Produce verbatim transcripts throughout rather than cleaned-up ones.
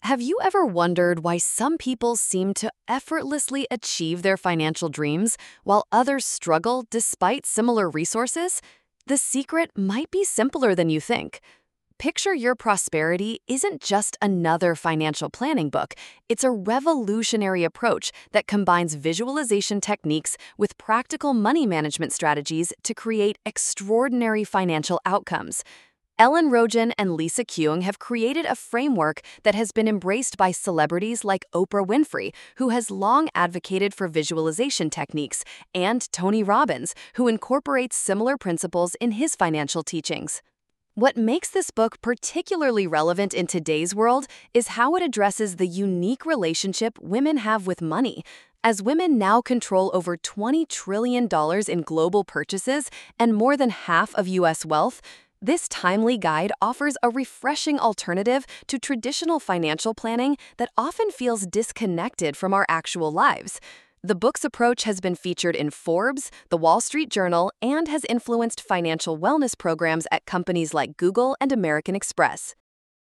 Have you ever wondered why some people seem to effortlessly achieve their financial dreams while others struggle despite similar resources? The secret might be simpler than you think. Picture Your Prosperity isn't just another financial planning book. It's a revolutionary approach that combines visualization techniques with practical money management strategies to create extraordinary financial outcomes. Ellen Rogen and Lisa Kueng have created a framework that has been embraced by celebrities like Oprah Winfrey, who has long advocated for visualization techniques, and Tony Robbins, who incorporates similar principles in his financial teachings. What makes this book particularly relevant in today's world is how it addresses the unique relationship women have with money. As women now control over twenty trillion dollars in global purchases and more than half of U S wealth, this timely guide offers a refreshing alternative to traditional financial planning that often feels disconnected from our actual lives. The book's approach has been featured in Forbes, The Wall Street Journal, and has influenced financial wellness programs at companies like Google and American Express.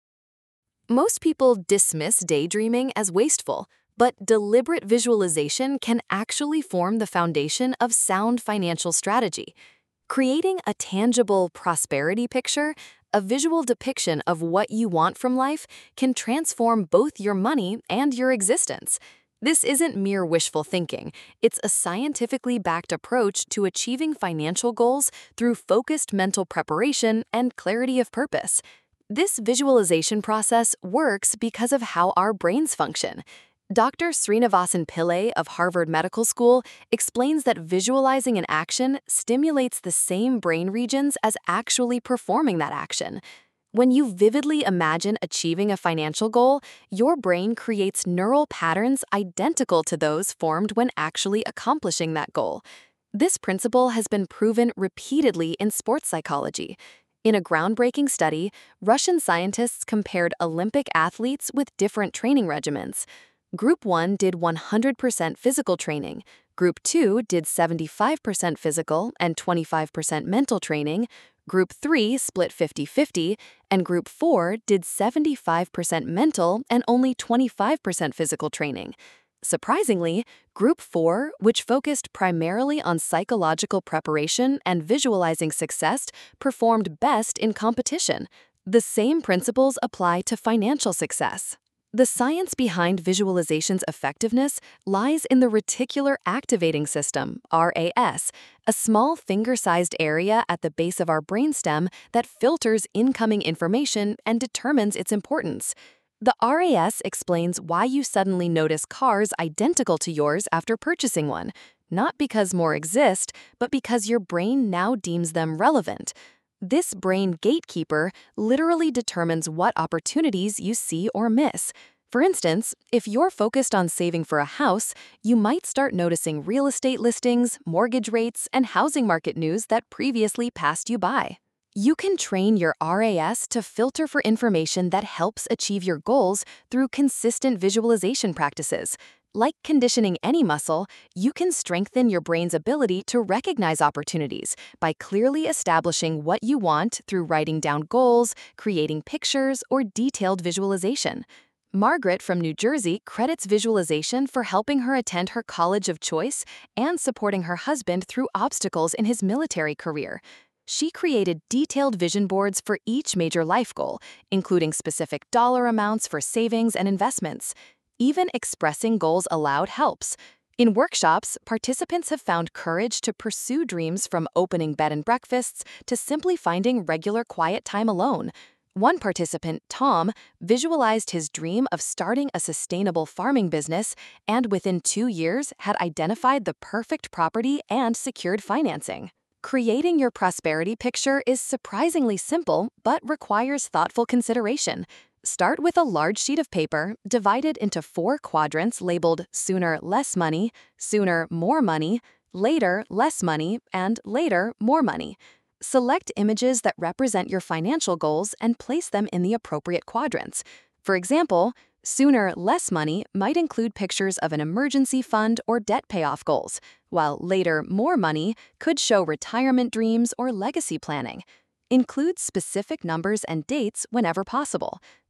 Most people dismiss daydreaming as wasteful, but deliberate visualization can actually form the foundation of sound financial strategy. Creating a tangible prosperity picture, a visual depiction of what you want from life, can transform both your money and your existence. This isn't mere wishful thinking. It's a scientifically backed approach to achieving financial goals through focused mental preparation and clarity of purpose. This visualization process works because of how our brains function. Doctor Srinivasan Pillai of Harvard Medical School explains that visualizing an action stimulates the same brain regions as actually performing that action. When you vividly imagine achieving a financial goal, your brain creates neural patterns identical to those formed when actually accomplishing that goal. This principle has been proven repeatedly in sports psychology. In a groundbreaking study, Russian scientists compared Olympic athletes with different training regimens. Group one did one hundred percent physical training, Group two did seventy-five percent physical and twenty-five percent mental training, Group three split fifty fifty, and Group four did seventy-five percent mental and only twenty-five percent physical training. Surprisingly, Group four, which focused primarily on psychological preparation and visualizing success, performed best in competition. The same principles apply to financial success. The science behind visualization's effectiveness lies in the reticular activating system, R A S, a small finger-sized area at the base of our brainstem that filters incoming information and determines its importance. The R A S explains why you suddenly notice cars identical to yours after purchasing one, not because more exist, but because your brain now deems them relevant. This brain gatekeeper literally determines what opportunities you see or miss. For instance, if you're focused on saving for a house, you might start noticing real estate listings, mortgage rates, and housing market news that previously passed you by. You can train your R A S to filter for information that helps achieve your goals through consistent visualization practices. Like conditioning any muscle, you can strengthen your brain's ability to recognize opportunities by clearly establishing what you want through writing down goals, creating pictures, or detailed visualization. Margaret from New Jersey credits visualization for helping her attend her college of choice and supporting her husband through obstacles in his military career. She created detailed vision boards for each major life goal, including specific dollar amounts for savings and investments. Even expressing goals aloud helps. In workshops, participants have found courage to pursue dreams from opening bed and breakfasts to simply finding regular quiet time alone. One participant, Tom, visualized his dream of starting a sustainable farming business and within two years had identified the perfect property and secured financing. Creating your prosperity picture is surprisingly simple but requires thoughtful consideration. Start with a large sheet of paper divided into four quadrants labeled Sooner Less Money, Sooner More Money, Later Less Money, and Later More Money. Select images that represent your financial goals and place them in the appropriate quadrants. For example, Sooner Less Money might include pictures of an emergency fund or debt payoff goals, while Later More Money could show retirement dreams or legacy planning. Include specific numbers and dates whenever possible.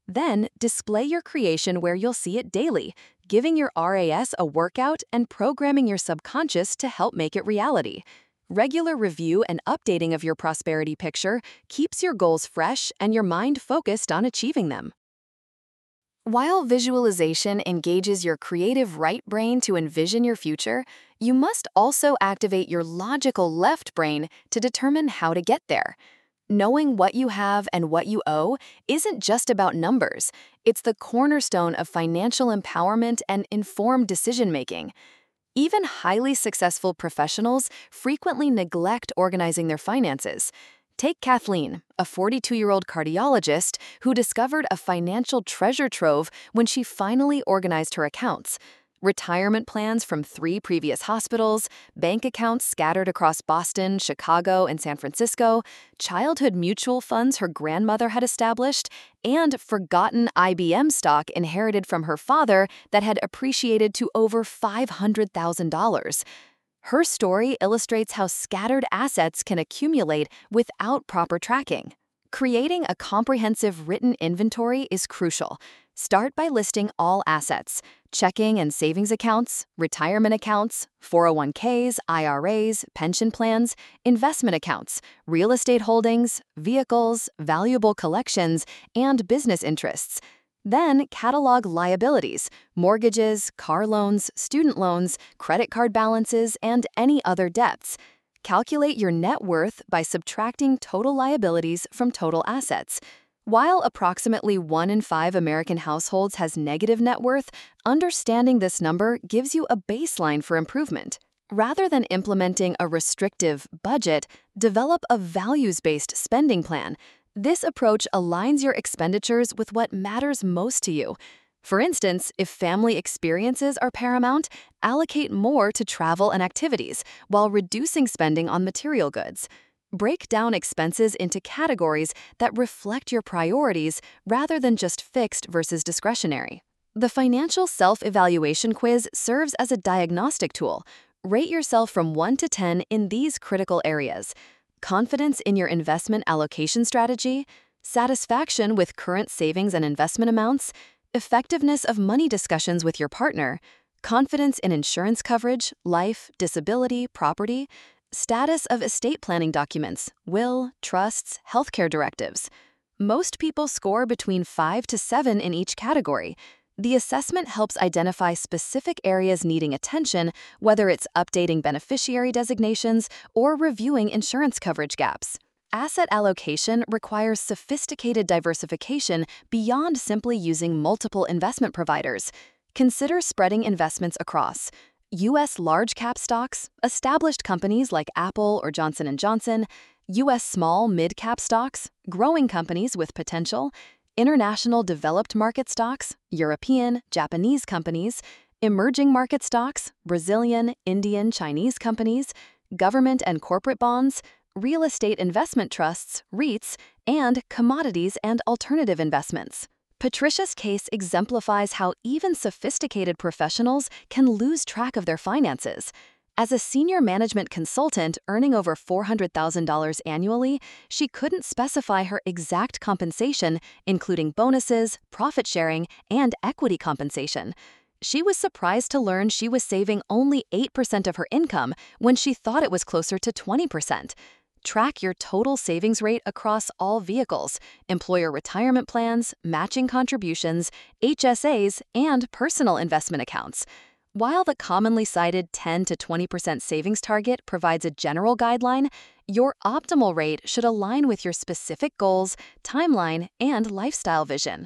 Then, display your creation where you'll see it daily, giving your R A S a workout and programming your subconscious to help make it reality. Regular review and updating of your prosperity picture keeps your goals fresh and your mind focused on achieving them. While visualization engages your creative right brain to envision your future, you must also activate your logical left brain to determine how to get there. Knowing what you have and what you owe isn't just about numbers. It's the cornerstone of financial empowerment and informed decision-making. Even highly successful professionals frequently neglect organizing their finances. Take Kathleen, a forty-two-year-old cardiologist who discovered a financial treasure trove when she finally organized her accounts. Retirement plans from three previous hospitals, bank accounts scattered across Boston, Chicago, and San Francisco, childhood mutual funds her grandmother had established, and forgotten I B M stock inherited from her father that had appreciated to over five hundred thousand dollars. Her story illustrates how scattered assets can accumulate without proper tracking. Creating a comprehensive written inventory is crucial. Start by listing all assets, checking and savings accounts, retirement accounts, four oh one Ks, I R As, pension plans, investment accounts, real estate holdings, vehicles, valuable collections, and business interests. Then catalog liabilities, mortgages, car loans, student loans, credit card balances, and any other debts. Calculate your net worth by subtracting total liabilities from total assets. While approximately one in five American households has negative net worth, understanding this number gives you a baseline for improvement. Rather than implementing a restrictive budget, develop a values-based spending plan. This approach aligns your expenditures with what matters most to you. For instance, if family experiences are paramount, allocate more to travel and activities while reducing spending on material goods. Break down expenses into categories that reflect your priorities rather than just fixed versus discretionary. The financial self-evaluation quiz serves as a diagnostic tool. Rate yourself from one to ten in these critical areas: confidence in your investment allocation strategy, satisfaction with current savings and investment amounts, effectiveness of money discussions with your partner, confidence in insurance coverage, life, disability, property, status of estate planning documents, will, trusts, healthcare directives. Most people score between five to seven in each category. The assessment helps identify specific areas needing attention, whether it's updating beneficiary designations or reviewing insurance coverage gaps. Asset allocation requires sophisticated diversification beyond simply using multiple investment providers. Consider spreading investments across U S large-cap stocks, established companies like Apple or Johnson and Johnson, U S small mid-cap stocks, growing companies with potential, international developed market stocks, European, Japanese companies, emerging market stocks, Brazilian, Indian, Chinese companies, government and corporate bonds, real estate investment trusts, REITs, and commodities and alternative investments. Patricia's case exemplifies how even sophisticated professionals can lose track of their finances. As a senior management consultant earning over four hundred thousand dollars annually, she couldn't specify her exact compensation, including bonuses, profit sharing, and equity compensation. She was surprised to learn she was saving only eight percent of her income when she thought it was closer to twenty percent. Track your total savings rate across all vehicles, employer retirement plans, matching contributions, H S As, and personal investment accounts. While the commonly cited ten to twenty percent savings target provides a general guideline, your optimal rate should align with your specific goals, timeline, and lifestyle vision.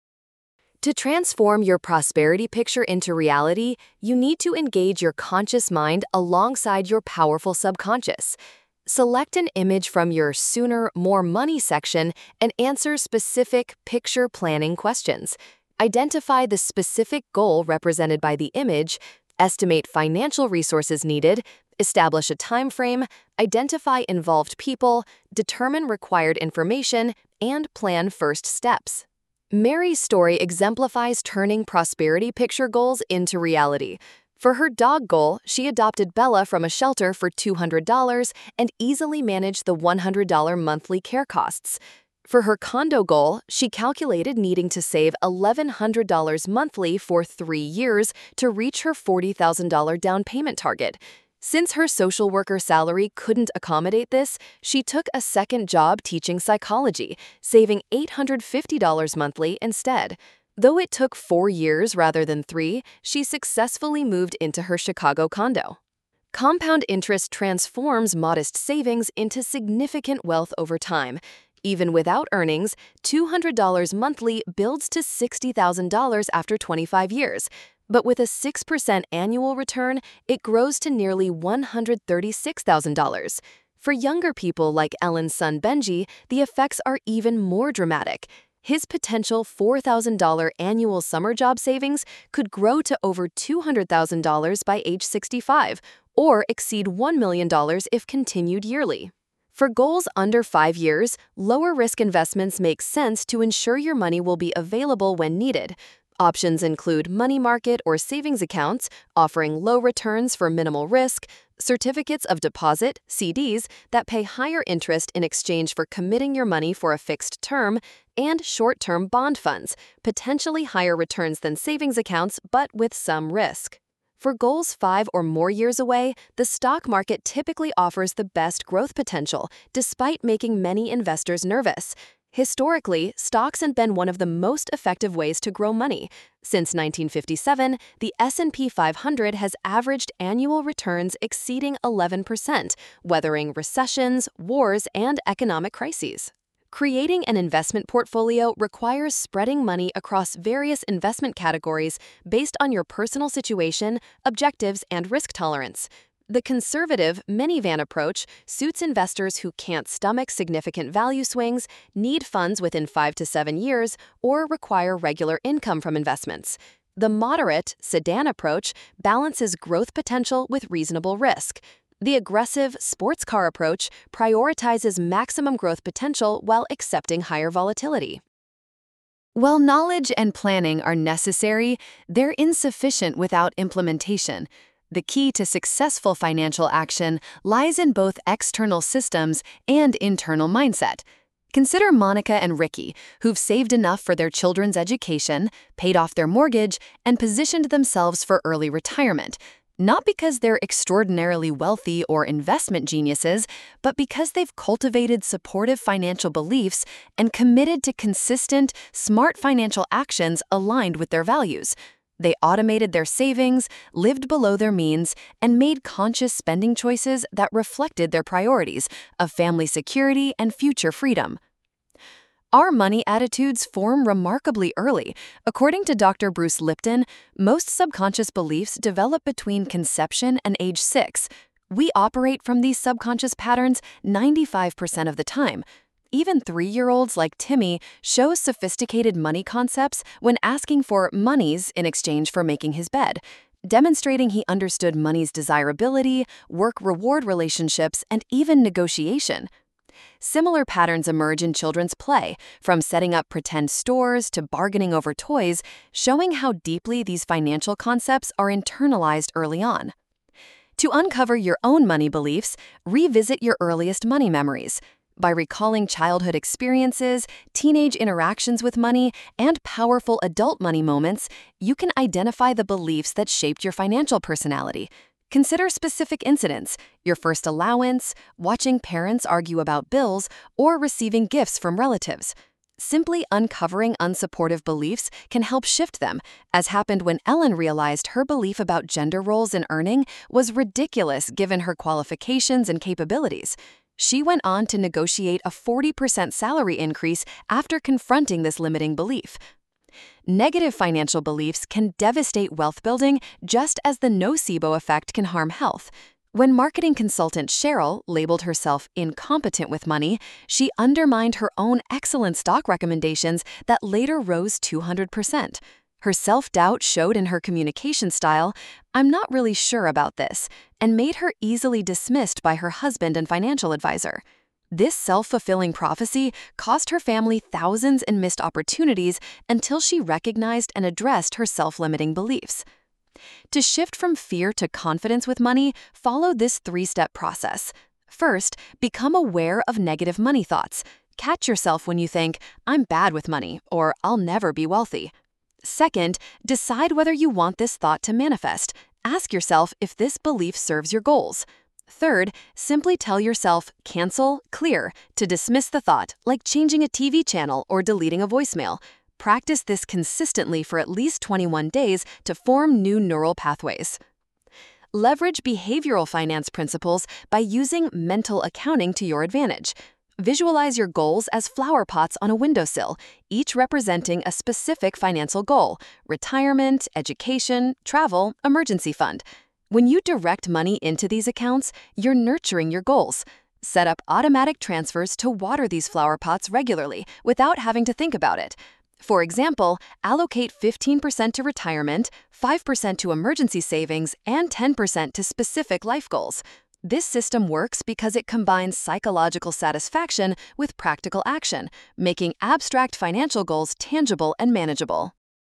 To transform your prosperity picture into reality, you need to engage your conscious mind alongside your powerful subconscious. Select an image from your Sooner, More Money section and answer specific picture planning questions. Identify the specific goal represented by the image, estimate financial resources needed, establish a time frame, identify involved people, determine required information, and plan first steps. Mary's story exemplifies turning prosperity picture goals into reality. For her dog goal, she adopted Bella from a shelter for two hundred dollars and easily managed the one hundred dollars monthly care costs. For her condo goal, she calculated needing to save eleven hundred dollars monthly for three years to reach her forty thousand dollars down payment target. Since her social worker salary couldn't accommodate this, she took a second job teaching psychology, saving eight hundred fifty dollars monthly instead. Though it took four years rather than three, she successfully moved into her Chicago condo. Compound interest transforms modest savings into significant wealth over time. Even without earnings, two hundred dollars monthly builds to sixty thousand dollars after twenty-five years. But with a six percent annual return, it grows to nearly one hundred thirty-six thousand dollars. For younger people like Ellen's son Benji, the effects are even more dramatic. His potential four thousand dollars annual summer job savings could grow to over two hundred thousand dollars by age sixty-five, or exceed one million dollars if continued yearly. For goals under five years, lower-risk investments make sense to ensure your money will be available when needed. Options include money market or savings accounts, offering low returns for minimal risk, certificates of deposit, C Ds, that pay higher interest in exchange for committing your money for a fixed term, and short-term bond funds, potentially higher returns than savings accounts but with some risk. For goals five or more years away, the stock market typically offers the best growth potential, despite making many investors nervous. Historically, stocks have been one of the most effective ways to grow money. Since nineteen fifty-seven, the S and P five hundred has averaged annual returns exceeding eleven percent, weathering recessions, wars, and economic crises. Creating an investment portfolio requires spreading money across various investment categories based on your personal situation, objectives, and risk tolerance. The conservative minivan approach suits investors who can't stomach significant value swings, need funds within five to seven years, or require regular income from investments. The moderate sedan approach balances growth potential with reasonable risk. The aggressive sports car approach prioritizes maximum growth potential while accepting higher volatility. While knowledge and planning are necessary, they're insufficient without implementation. The key to successful financial action lies in both external systems and internal mindset. Consider Monica and Ricky, who've saved enough for their children's education, paid off their mortgage, and positioned themselves for early retirement. Not because they're extraordinarily wealthy or investment geniuses, but because they've cultivated supportive financial beliefs and committed to consistent, smart financial actions aligned with their values. They automated their savings, lived below their means, and made conscious spending choices that reflected their priorities of family security and future freedom. Our money attitudes form remarkably early. According to Doctor Bruce Lipton, most subconscious beliefs develop between conception and age six. We operate from these subconscious patterns ninety-five percent of the time. Even three-year-olds like Timmy show sophisticated money concepts when asking for monies in exchange for making his bed, demonstrating he understood money's desirability, work-reward relationships, and even negotiation. Similar patterns emerge in children's play, from setting up pretend stores to bargaining over toys, showing how deeply these financial concepts are internalized early on. To uncover your own money beliefs, revisit your earliest money memories. By recalling childhood experiences, teenage interactions with money, and powerful adult money moments, you can identify the beliefs that shaped your financial personality. Consider specific incidents: your first allowance, watching parents argue about bills, or receiving gifts from relatives. Simply uncovering unsupportive beliefs can help shift them, as happened when Ellen realized her belief about gender roles in earning was ridiculous given her qualifications and capabilities. She went on to negotiate a forty percent salary increase after confronting this limiting belief. Negative financial beliefs can devastate wealth building just as the nocebo effect can harm health. When marketing consultant Cheryl labeled herself incompetent with money, she undermined her own excellent stock recommendations that later rose two hundred percent. Her self-doubt showed in her communication style, "I'm not really sure about this," and made her easily dismissed by her husband and financial advisor. This self-fulfilling prophecy cost her family thousands in missed opportunities until she recognized and addressed her self-limiting beliefs. To shift from fear to confidence with money, follow this three-step process. First, become aware of negative money thoughts. Catch yourself when you think, "I'm bad with money," or "I'll never be wealthy." Second, decide whether you want this thought to manifest. Ask yourself if this belief serves your goals. Third, simply tell yourself, "Cancel, clear," to dismiss the thought, like changing a T V channel or deleting a voicemail. Practice this consistently for at least twenty-one days to form new neural pathways. Leverage behavioral finance principles by using mental accounting to your advantage. Visualize your goals as flower pots on a windowsill, each representing a specific financial goal: retirement, education, travel, emergency fund. When you direct money into these accounts, you're nurturing your goals. Set up automatic transfers to water these flower pots regularly without having to think about it. For example, allocate fifteen percent to retirement, five percent to emergency savings, and ten percent to specific life goals. This system works because it combines psychological satisfaction with practical action, making abstract financial goals tangible and manageable.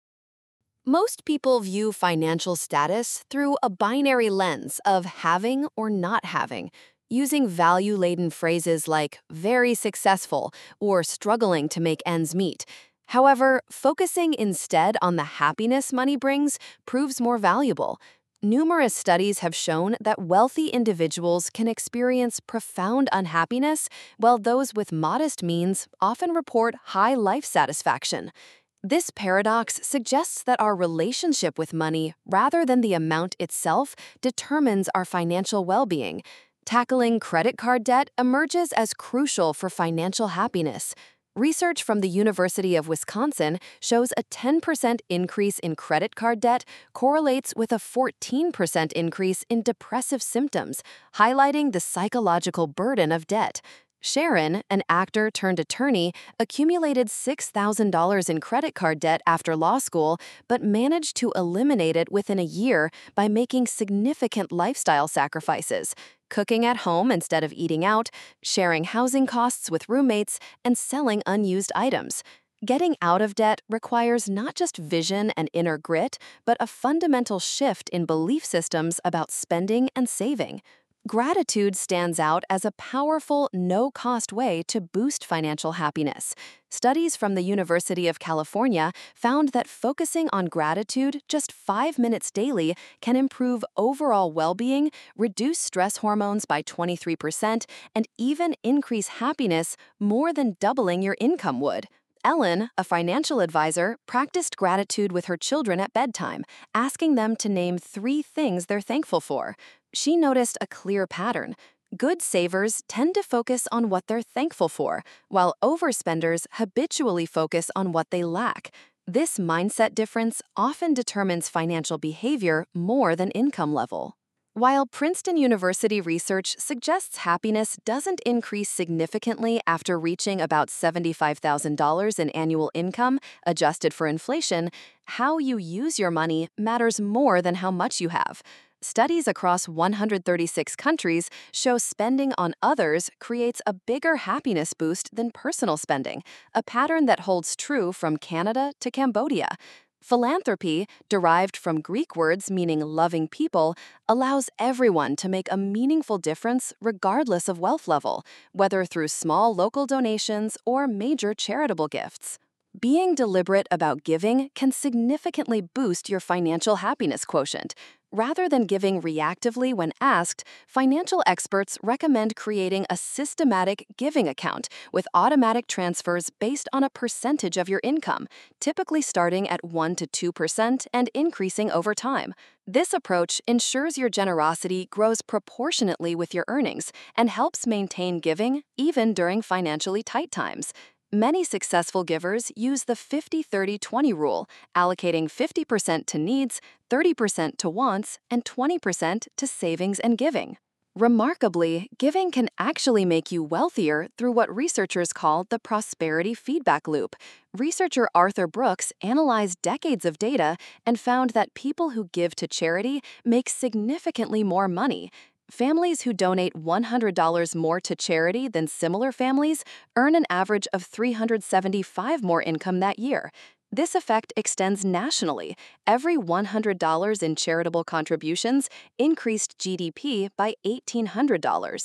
Most people view financial status through a binary lens of having or not having, using value-laden phrases like very successful or struggling to make ends meet. However, focusing instead on the happiness money brings proves more valuable. Numerous studies have shown that wealthy individuals can experience profound unhappiness, while those with modest means often report high life satisfaction. This paradox suggests that our relationship with money, rather than the amount itself, determines our financial well-being. Tackling credit card debt emerges as crucial for financial happiness. Research from the University of Wisconsin shows a ten percent increase in credit card debt correlates with a fourteen percent increase in depressive symptoms, highlighting the psychological burden of debt. Sharon, an actor turned attorney, accumulated six thousand dollars in credit card debt after law school, but managed to eliminate it within a year by making significant lifestyle sacrifices: cooking at home instead of eating out, sharing housing costs with roommates, and selling unused items. Getting out of debt requires not just vision and inner grit, but a fundamental shift in belief systems about spending and saving. Gratitude stands out as a powerful, no-cost way to boost financial happiness. Studies from the University of California found that focusing on gratitude just five minutes daily can improve overall well-being, reduce stress hormones by twenty-three percent, and even increase happiness more than doubling your income would. Ellen, a financial advisor, practiced gratitude with her children at bedtime, asking them to name three things they're thankful for. She noticed a clear pattern. Good savers tend to focus on what they're thankful for, while overspenders habitually focus on what they lack. This mindset difference often determines financial behavior more than income level. While Princeton University research suggests happiness doesn't increase significantly after reaching about seventy-five thousand dollars in annual income, adjusted for inflation, how you use your money matters more than how much you have. Studies across one hundred thirty-six countries show spending on others creates a bigger happiness boost than personal spending, a pattern that holds true from Canada to Cambodia. Philanthropy, derived from Greek words meaning loving people, allows everyone to make a meaningful difference regardless of wealth level, whether through small local donations or major charitable gifts. Being deliberate about giving can significantly boost your financial happiness quotient. Rather than giving reactively when asked, financial experts recommend creating a systematic giving account with automatic transfers based on a percentage of your income, typically starting at one to two percent and increasing over time. This approach ensures your generosity grows proportionately with your earnings and helps maintain giving even during financially tight times. Many successful givers use the fifty thirty twenty rule, allocating fifty percent to needs, thirty percent to wants, and twenty percent to savings and giving. Remarkably, giving can actually make you wealthier through what researchers call the prosperity feedback loop. Researcher Arthur Brooks analyzed decades of data and found that people who give to charity make significantly more money. Families who donate one hundred dollars more to charity than similar families earn an average of three hundred seventy-five dollars more income that year. This effect extends nationally. Every one hundred dollars in charitable contributions increased G D P by eighteen hundred dollars.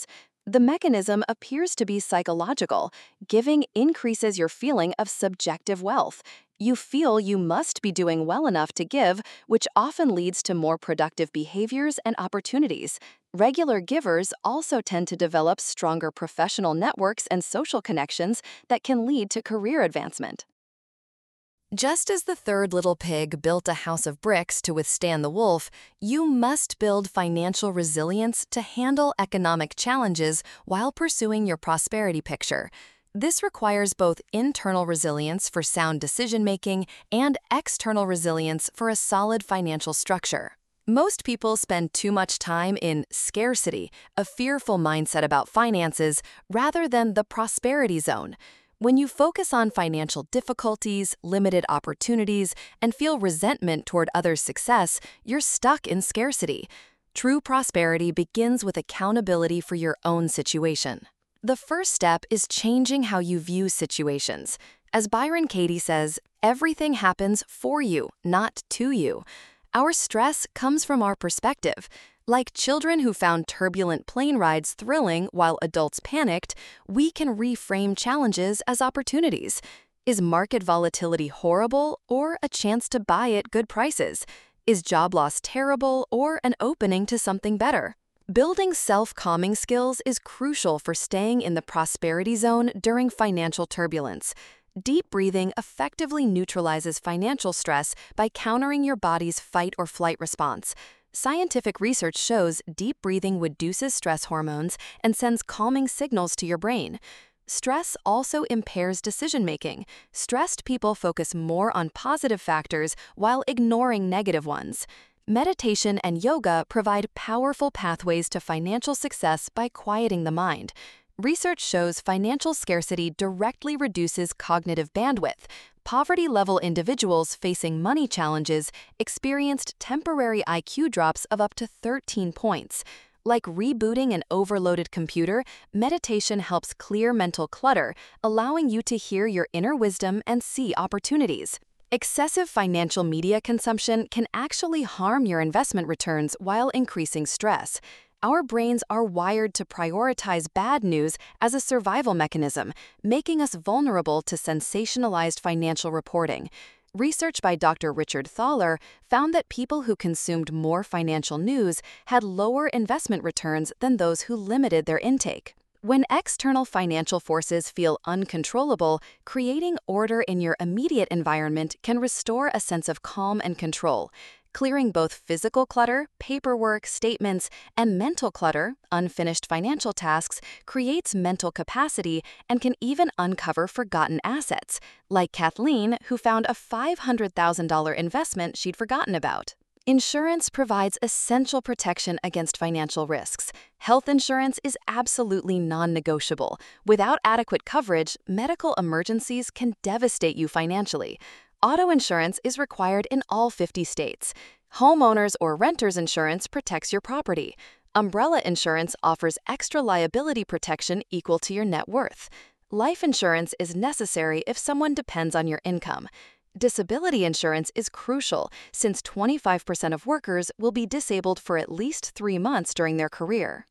The mechanism appears to be psychological. Giving increases your feeling of subjective wealth. You feel you must be doing well enough to give, which often leads to more productive behaviors and opportunities. Regular givers also tend to develop stronger professional networks and social connections that can lead to career advancement. Just as the third little pig built a house of bricks to withstand the wolf, you must build financial resilience to handle economic challenges while pursuing your prosperity picture. This requires both internal resilience for sound decision-making and external resilience for a solid financial structure. Most people spend too much time in scarcity, a fearful mindset about finances, rather than the prosperity zone. When you focus on financial difficulties, limited opportunities, and feel resentment toward others' success, you're stuck in scarcity. True prosperity begins with accountability for your own situation. The first step is changing how you view situations. As Byron Katie says, everything happens for you, not to you. Our stress comes from our perspective. Like children who found turbulent plane rides thrilling while adults panicked, we can reframe challenges as opportunities. Is market volatility horrible or a chance to buy at good prices? Is job loss terrible or an opening to something better? Building self-calming skills is crucial for staying in the prosperity zone during financial turbulence. Deep breathing effectively neutralizes financial stress by countering your body's fight or flight response. Scientific research shows deep breathing reduces stress hormones and sends calming signals to your brain. Stress also impairs decision-making. Stressed people focus more on positive factors while ignoring negative ones. Meditation and yoga provide powerful pathways to financial success by quieting the mind. Research shows financial scarcity directly reduces cognitive bandwidth. Poverty-level individuals facing money challenges experienced temporary I Q drops of up to thirteen points. Like rebooting an overloaded computer, meditation helps clear mental clutter, allowing you to hear your inner wisdom and see opportunities. Excessive financial media consumption can actually harm your investment returns while increasing stress. Our brains are wired to prioritize bad news as a survival mechanism, making us vulnerable to sensationalized financial reporting. Research by Doctor Richard Thaler found that people who consumed more financial news had lower investment returns than those who limited their intake. When external financial forces feel uncontrollable, creating order in your immediate environment can restore a sense of calm and control. Clearing both physical clutter, paperwork, statements, and mental clutter, unfinished financial tasks, creates mental capacity and can even uncover forgotten assets, like Kathleen, who found a five hundred thousand dollars investment she'd forgotten about. Insurance provides essential protection against financial risks. Health insurance is absolutely non-negotiable. Without adequate coverage, medical emergencies can devastate you financially. Auto insurance is required in all fifty states. Homeowners or renters insurance protects your property. Umbrella insurance offers extra liability protection equal to your net worth. Life insurance is necessary if someone depends on your income. Disability insurance is crucial since twenty-five percent of workers will be disabled for at least three months during their career.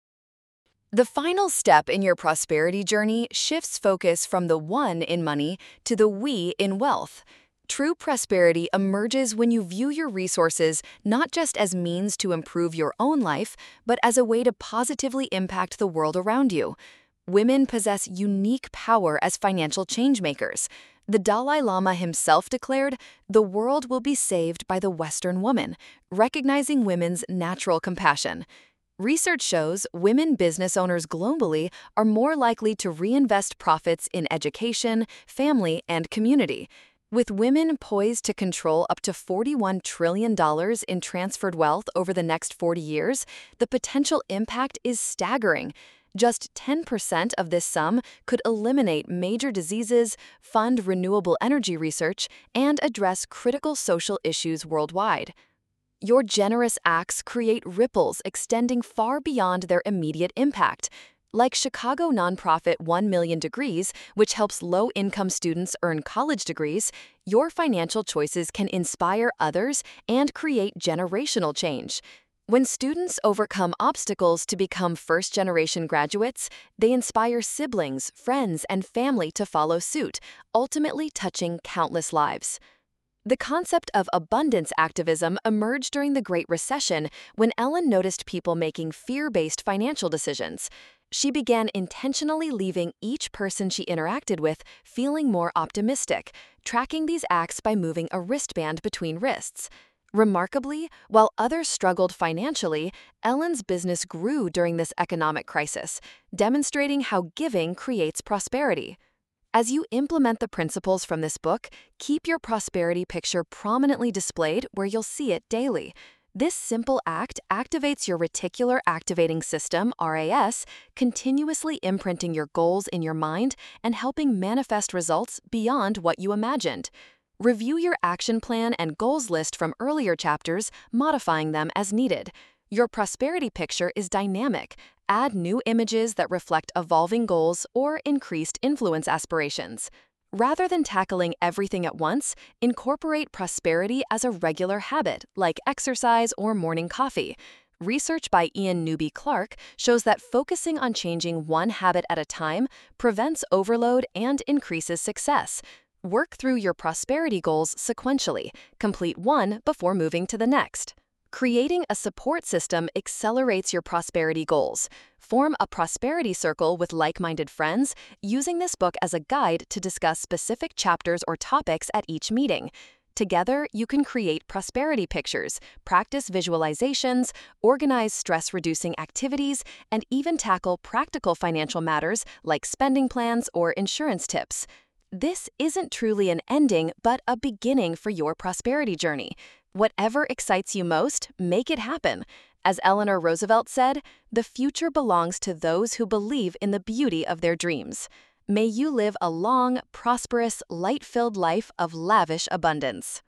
The final step in your prosperity journey shifts focus from the one in money to the we in wealth. True prosperity emerges when you view your resources not just as means to improve your own life, but as a way to positively impact the world around you. Women possess unique power as financial changemakers. The Dalai Lama himself declared, "The world will be saved by the Western woman," recognizing women's natural compassion. Research shows women business owners globally are more likely to reinvest profits in education, family, and community. With women poised to control up to forty-one trillion dollars in transferred wealth over the next forty years, the potential impact is staggering. Just ten percent of this sum could eliminate major diseases, fund renewable energy research, and address critical social issues worldwide. Your generous acts create ripples extending far beyond their immediate impact. Like Chicago nonprofit one million Degrees, which helps low-income students earn college degrees, your financial choices can inspire others and create generational change. When students overcome obstacles to become first-generation graduates, they inspire siblings, friends, and family to follow suit, ultimately touching countless lives. The concept of abundance activism emerged during the Great Recession when Ellen noticed people making fear-based financial decisions. She began intentionally leaving each person she interacted with feeling more optimistic, tracking these acts by moving a wristband between wrists. Remarkably, while others struggled financially, Ellen's business grew during this economic crisis, demonstrating how giving creates prosperity. As you implement the principles from this book, keep your prosperity picture prominently displayed where you'll see it daily. This simple act activates your reticular activating system, R A S, continuously imprinting your goals in your mind and helping manifest results beyond what you imagined. Review your action plan and goals list from earlier chapters, modifying them as needed. Your prosperity picture is dynamic. Add new images that reflect evolving goals or increased influence aspirations. Rather than tackling everything at once, incorporate prosperity as a regular habit, like exercise or morning coffee. Research by Ian Newby Clark shows that focusing on changing one habit at a time prevents overload and increases success. Work through your prosperity goals sequentially. Complete one before moving to the next. Creating a support system accelerates your prosperity goals. Form a prosperity circle with like-minded friends, using this book as a guide to discuss specific chapters or topics at each meeting. Together, you can create prosperity pictures, practice visualizations, organize stress-reducing activities, and even tackle practical financial matters like spending plans or insurance tips. This isn't truly an ending, but a beginning for your prosperity journey. Whatever excites you most, make it happen. As Eleanor Roosevelt said, "The future belongs to those who believe in the beauty of their dreams." May you live a long, prosperous, light-filled life of lavish abundance.